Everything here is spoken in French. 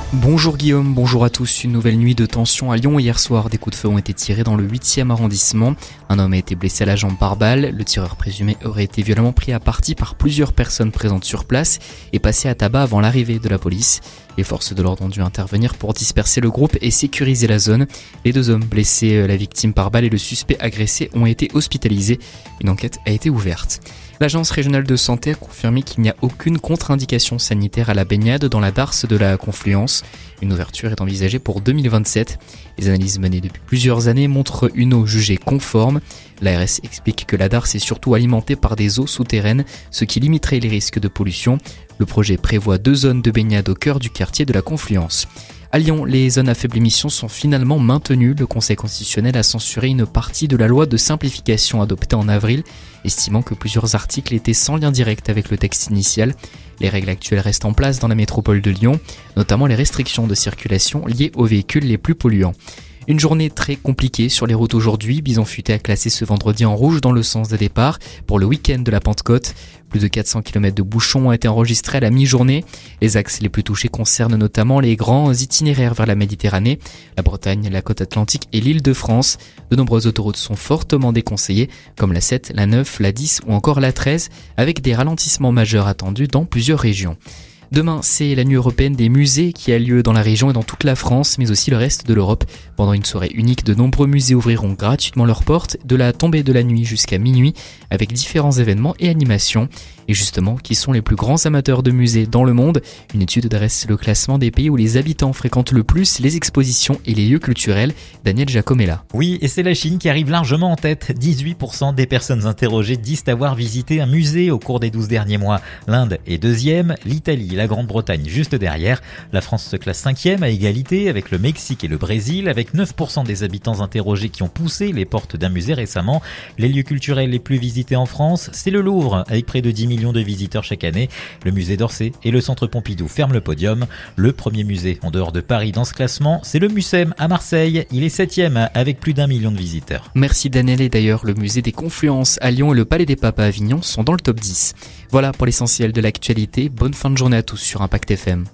Bonjour Guillaume, bonjour à tous. Une nouvelle nuit de tension à Lyon hier soir. Des coups de feu ont été tirés dans le 8e arrondissement. Un homme a été blessé à la jambe par balle. Le tireur présumé aurait été violemment pris à partie par plusieurs personnes présentes sur place et passé à tabac avant l'arrivée de la police. Les forces de l'ordre ont dû intervenir pour disperser le groupe et sécuriser la zone. Les deux hommes blessés, la victime par balle et le suspect agressé ont été hospitalisés. Une enquête a été ouverte. L'agence régionale de santé a confirmé qu'il n'y a aucune contre-indication sanitaire à la baignade dans la darse de la Confluence. Une ouverture est envisagée pour 2027. Les analyses menées depuis plusieurs années montrent une eau jugée conforme. L'ARS explique que la darse est surtout alimentée par des eaux souterraines, ce qui limiterait les risques de pollution. Le projet prévoit 2 zones de baignade au cœur du quartier de la Confluence. À Lyon, les zones à faible émission sont finalement maintenues. Le Conseil constitutionnel a censuré une partie de la loi de simplification adoptée en avril, estimant que plusieurs articles étaient sans lien direct avec le texte initial. Les règles actuelles restent en place dans la métropole de Lyon, notamment les restrictions de circulation liées aux véhicules les plus polluants. Une journée très compliquée sur les routes aujourd'hui. Bison Futé a classé ce vendredi en rouge dans le sens des départs pour le week-end de la Pentecôte. Plus de 400 km de bouchons ont été enregistrés à la mi-journée. Les axes les plus touchés concernent notamment les grands itinéraires vers la Méditerranée, la Bretagne, la côte atlantique et l'Île-de-France. De nombreuses autoroutes sont fortement déconseillées, comme la 7, la 9, la 10 ou encore la 13, avec des ralentissements majeurs attendus dans plusieurs régions. Demain, c'est la nuit européenne des musées qui a lieu dans la région et dans toute la France, mais aussi le reste de l'Europe. Pendant une soirée unique, de nombreux musées ouvriront gratuitement leurs portes de la tombée de la nuit jusqu'à minuit, avec différents événements et animations. Et justement, qui sont les plus grands amateurs de musées dans le monde? Une étude dresse le classement des pays où les habitants fréquentent le plus les expositions et les lieux culturels. Daniel Giacomella. Oui, et c'est la Chine qui arrive largement en tête. 18% des personnes interrogées disent avoir visité un musée au cours des 12 derniers mois. L'Inde est deuxième, l'Italie et la Grande-Bretagne juste derrière. La France se classe 5e à égalité avec le Mexique et le Brésil, avec 9% des habitants interrogés qui ont poussé les portes d'un musée récemment. Les lieux culturels les plus visités en France, c'est le Louvre, avec près de 10 millions de visiteurs chaque année. Le musée d'Orsay et le centre Pompidou ferment le podium. Le premier musée en dehors de Paris dans ce classement, c'est le Mucem à Marseille. Il est 7e avec plus d'1 million de visiteurs. Merci Daniel. Et d'ailleurs, le musée des Confluences à Lyon et le Palais des Papes à Avignon sont dans le top 10. Voilà pour l'essentiel de l'actualité. Bonne fin de journée à tous sur Impact FM.